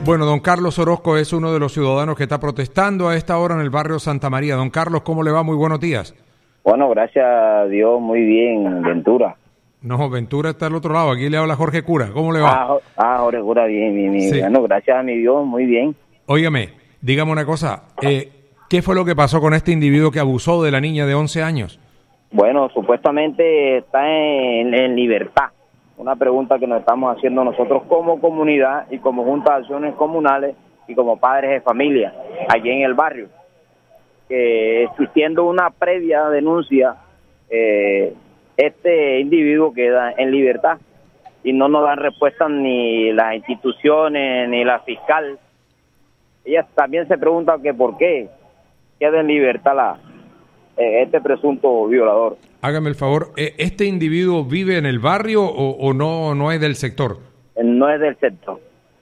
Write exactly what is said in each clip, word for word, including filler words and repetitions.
Bueno, don Carlos Orozco es uno de los ciudadanos que está protestando a esta hora en el barrio Santa María. Don Carlos, ¿cómo le va? Muy buenos días. Bueno, gracias a Dios, muy bien, Ventura. No, Ventura está al otro lado. Aquí le habla Jorge Cura. ¿Cómo le va? Ah, ah Jorge Cura, bien, bien, bien. Sí. Bueno, gracias a mi Dios, muy bien. Óigame, dígame una cosa. Eh, ¿Qué fue lo que pasó con este individuo que abusó de la niña de once años? Bueno, supuestamente está en, en libertad. Una pregunta que nos estamos haciendo nosotros como comunidad y como Junta de Acciones Comunales y como padres de familia allí en el barrio. Que existiendo una previa denuncia, eh, este individuo queda en libertad y no nos dan respuesta ni las instituciones ni la fiscal. Ella también se pregunta que por qué queda en libertad la, eh, este presunto violador. Hágame el favor, ¿este individuo vive en el barrio o, o no, no es del sector? No es del sector.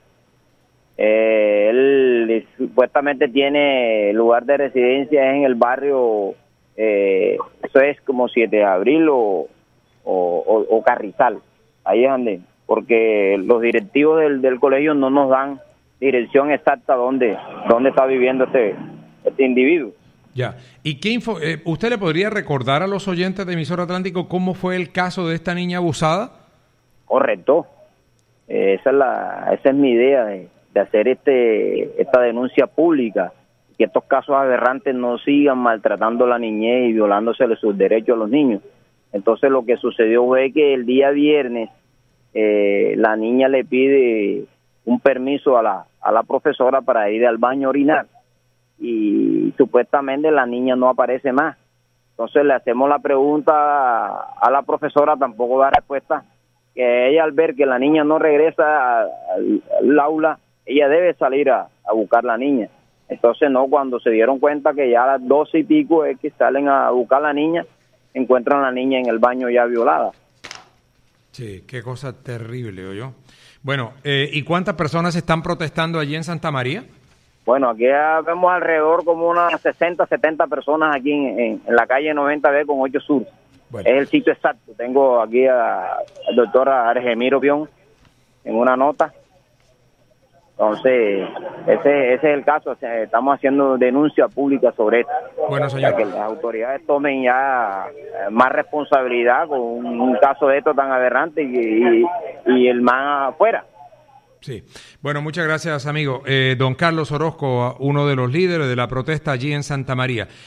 Eh, él supuestamente tiene lugar de residencia en el barrio, eh, eso es como siete de abril o, o, o, o Carrizal, ahí es donde, porque los directivos del, del colegio no nos dan dirección exacta dónde, dónde está viviendo este, este individuo. Ya, ¿y qué info, eh, usted le podría recordar a los oyentes de Emisor Atlántico cómo fue el caso de esta niña abusada? Correcto, eh, esa es la, esa es mi idea de de hacer este esta denuncia pública, que estos casos aberrantes no sigan maltratando a la niñez y violándose sus derechos a los niños. Entonces lo que sucedió fue que el día viernes eh, la niña le pide un permiso a la a la profesora para ir al baño a orinar y supuestamente la niña no aparece más. Entonces le hacemos la pregunta a la profesora, tampoco da respuesta, que ella al ver que la niña no regresa al, al aula, ella debe salir a, a buscar a la niña. Entonces, no, cuando se dieron cuenta que ya a las doce y pico es que salen a buscar a la niña, encuentran a la niña en el baño ya violada. Sí, qué cosa terrible, ¿oyó? Bueno, eh, ¿y cuántas personas están protestando allí en Santa María? Bueno, aquí vemos alrededor como unas sesenta, setenta personas aquí en, en, en la calle noventa B con ocho Sur. Bueno. Es el sitio exacto. Tengo aquí a- al doctor Argemiro Pion en una nota. Entonces, ese, ese es el caso. O sea, estamos haciendo denuncia pública sobre esto. Bueno, señor. Para que las autoridades tomen ya eh, más responsabilidad con un, un caso de esto tan aberrante y, y, y el man afuera. Sí. Bueno, muchas gracias, amigo. Eh, don Carlos Orozco, uno de los líderes de la protesta allí en Santa María.